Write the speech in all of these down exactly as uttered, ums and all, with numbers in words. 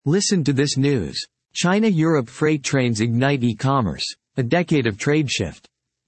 Listen to this news. China-Europe freight trains ignite e-commerce. A decade of trade shift.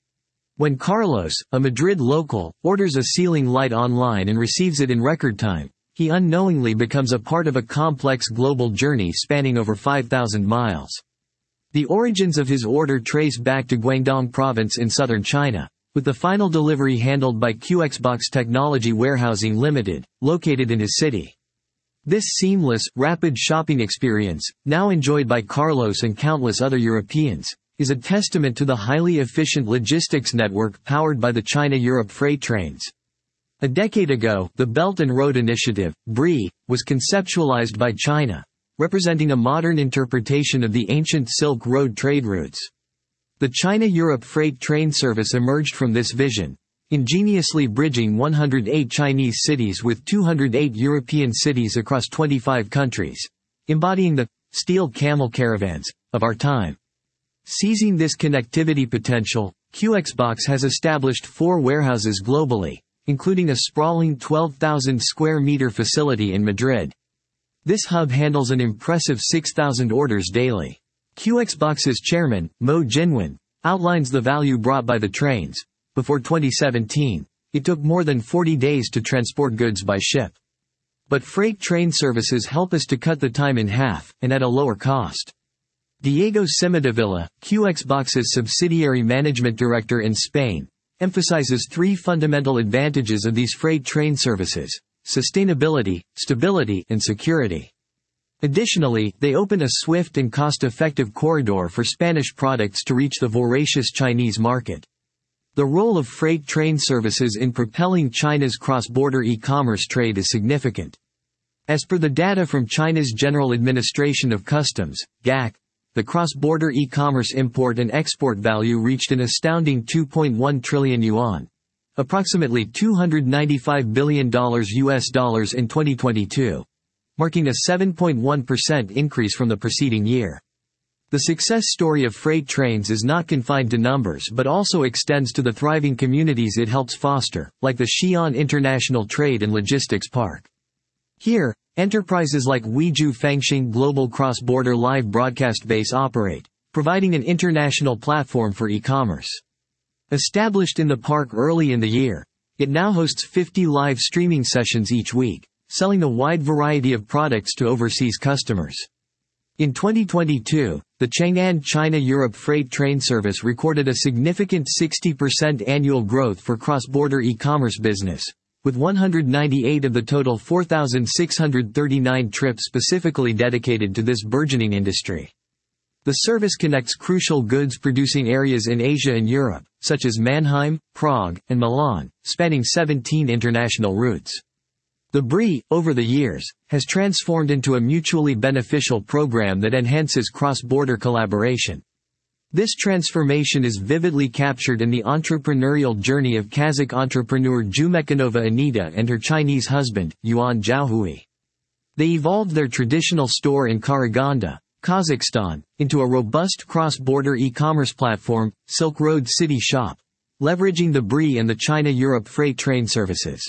When Carlos, a Madrid local, orders a ceiling light online and receives it in record time, he unknowingly becomes a part of a complex global journey spanning over five thousand miles. The origins of his order trace back to Guangdong province in southern China, with the final delivery handled by QXbox Technology Warehousing Limited, located in his city. This seamless, rapid shopping experience, now enjoyed by Carlos and countless other Europeans, is a testament to the highly efficient logistics network powered by the China-Europe freight trains. A decade ago, the Belt and Road Initiative, B R I, was conceptualized by China, representing a modern interpretation of the ancient Silk Road trade routes. The China-Europe freight train service emerged from this vision, ingeniously bridging one hundred eight Chinese cities with two hundred eight European cities across twenty-five countries, embodying the steel camel caravans of our time. Seizing this connectivity potential, QXbox has established four warehouses globally, including a sprawling twelve thousand square meter facility in Madrid. This hub handles an impressive six thousand orders daily. QXbox's chairman, Mo Jinwen, outlines the value brought by the trains. Before twenty seventeen, it took more than forty days to transport goods by ship. But freight train services help us to cut the time in half, and at a lower cost. Diego Cimadevilla, QXbox's subsidiary management director in Spain, emphasizes three fundamental advantages of these freight train services: sustainability, stability, and security. Additionally, they open a swift and cost-effective corridor for Spanish products to reach the voracious Chinese market. The role of freight train services in propelling China's cross-border e-commerce trade is significant. As per the data from China's General Administration of Customs, G A C, the cross-border e-commerce import and export value reached an astounding two point one trillion yuan, approximately two hundred ninety-five billion U S dollars in twenty twenty-two, marking a seven point one percent increase from the preceding year. The success story of freight trains is not confined to numbers but also extends to the thriving communities it helps foster, like the Xi'an International Trade and Logistics Park. Here, enterprises like Weizhou Fengxing Global Cross-Border Live Broadcast Base operate, providing an international platform for e-commerce. Established in the park early in the year, it now hosts fifty live streaming sessions each week, selling a wide variety of products to overseas customers. In twenty twenty-two, the Chang'an China-Europe freight train service recorded a significant sixty percent annual growth for cross-border e-commerce business, with one hundred ninety-eight of the total four thousand six hundred thirty-nine trips specifically dedicated to this burgeoning industry. The service connects crucial goods-producing areas in Asia and Europe, such as Mannheim, Prague, and Milan, spanning seventeen international routes. The B R I, over the years, has transformed into a mutually beneficial program that enhances cross-border collaboration. This transformation is vividly captured in the entrepreneurial journey of Kazakh entrepreneur Jumekhanova Anita and her Chinese husband, Yuan Zhaohui. They evolved their traditional store in Karaganda, Kazakhstan, into a robust cross-border e-commerce platform, Silk Road City Shop, leveraging the B R I and the China-Europe freight train services.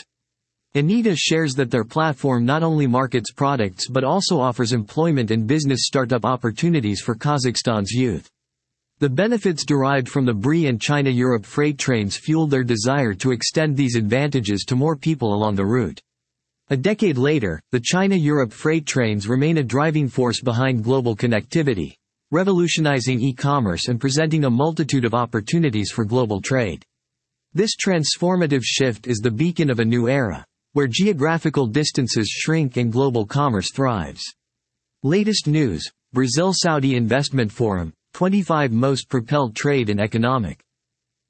Anita shares that their platform not only markets products but also offers employment and business startup opportunities for Kazakhstan's youth. The benefits derived from the B R I and China-Europe freight trains fueled their desire to extend these advantages to more people along the route. A decade later, the China-Europe freight trains remain a driving force behind global connectivity, revolutionizing e-commerce and presenting a multitude of opportunities for global trade. This transformative shift is the beacon of a new era, where geographical distances shrink and global commerce thrives. Latest news: Brazil-Saudi Investment Forum, twenty-five most propelled trade and economic